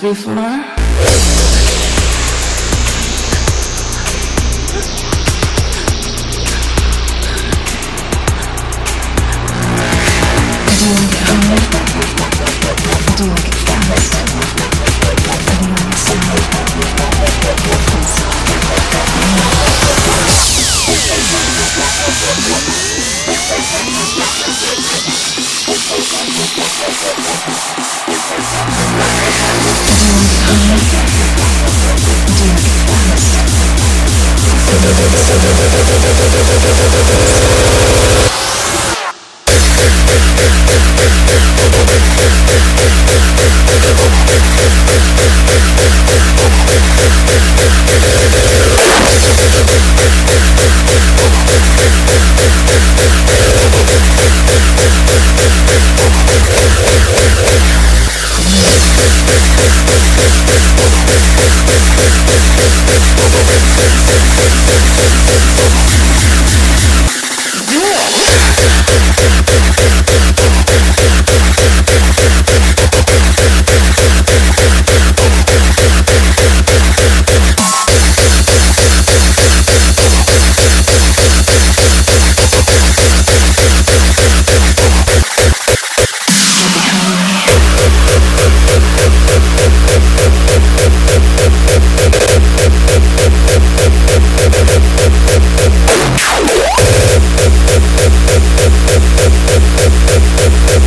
free floor. Do you want to get high? Do you want to get fast? Have you on the sound? Do you want to get high? Do you want to get fast?